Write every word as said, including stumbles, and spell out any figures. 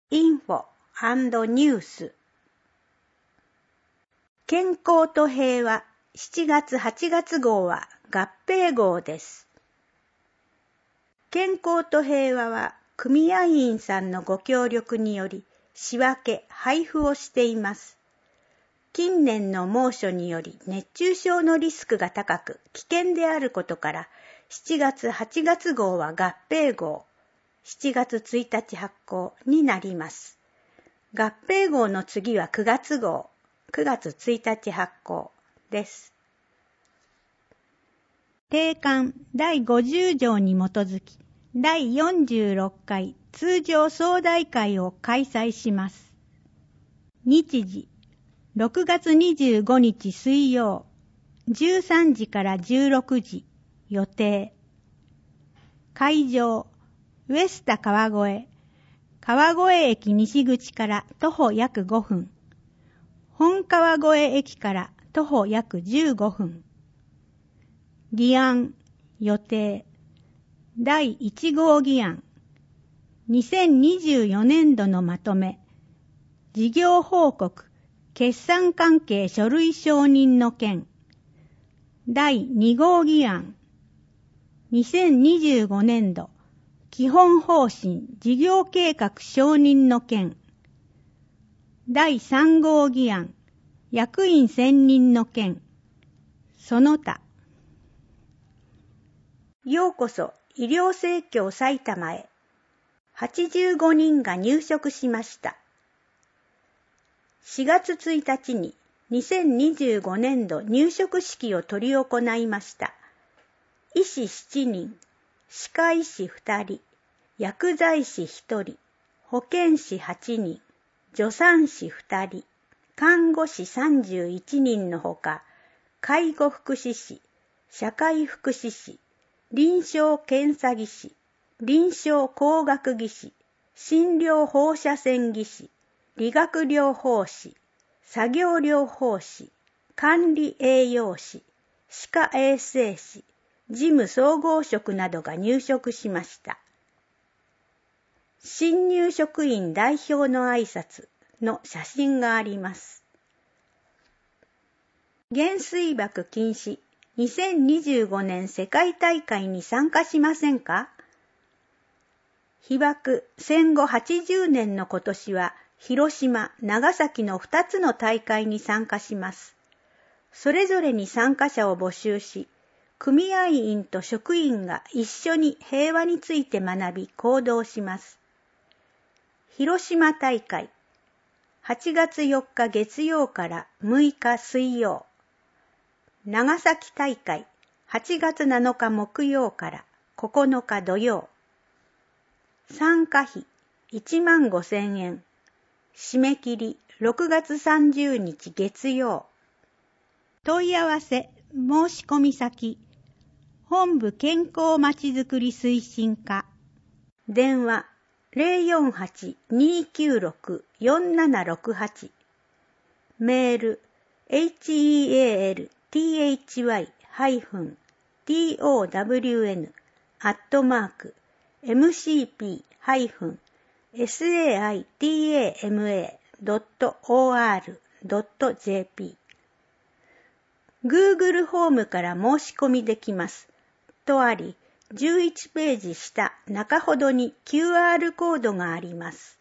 インフォ&ニュース。健康と平和しちがつはちがつ号は合併号です。健康と平和は組合員さんのご協力により仕分け・配布をしています。近年の猛暑により熱中症のリスクが高く危険であることからしちがつはちがつ号は合併号、しちがつついたち発行になります。合併号の次はくがつ号、くがつついたち発行です。定款だいごじゅうじょうに基づき、だいよんじゅうろっかい通常総代会を開催します。日時、ろくがつにじゅうごにち水曜、じゅうさんじからじゅうろくじ、予定。会場、ウエスタ川越、川越駅西口から徒歩約ごふん。本川越駅から徒歩約じゅうごふん。議案、予定。だいいち号議案。にせんにじゅうよねんどのまとめ。事業報告、決算関係書類承認の件。だいに号議案。にせんにじゅうごねんど基本方針事業計画承認の件。だいさん号議案。役員選任の件。その他。ようこそ医療生協埼玉へ。はちじゅうごにんが入職しました。しがつついたちににせんにじゅうごねんど入職式を執り行いました。医師しちにん、歯科医師ふたり、薬剤師ひとり、保健師はちにん、助産師ふたり、看護師さんじゅういちにんのほか、介護福祉士、社会福祉士、臨床検査技師、臨床工学技師、診療放射線技師、理学療法士、作業療法士、管理栄養士、歯科衛生士、事務総合職などが入職しました。新入職員代表の挨拶の写真があります。原水爆禁止にせんにじゅうごねん世界大会に参加しませんか？被爆戦後はちじゅうねんの今年は広島、長崎のふたつの大会に参加します。それぞれに参加者を募集し、組合員と職員が一緒に平和について学び行動します。広島大会、はちがつよっか月曜からむいか水曜。長崎大会、はちがつなのか木曜からここのか土曜。参加費いちまんごせんえん。締め切りろくがつさんじゅうにち月曜。問い合わせ申し込み先本部健康まちづくり推進課。電話 ゼロよんはち にーきゅうろく よんななろくはち。メール ヘルター アットマーク エムシーピー サイタマ ドット オーアール ドット ジェーピー。Google ホームから申し込みできます。とあり、じゅういちページ下中ほどに キューアール コードがあります。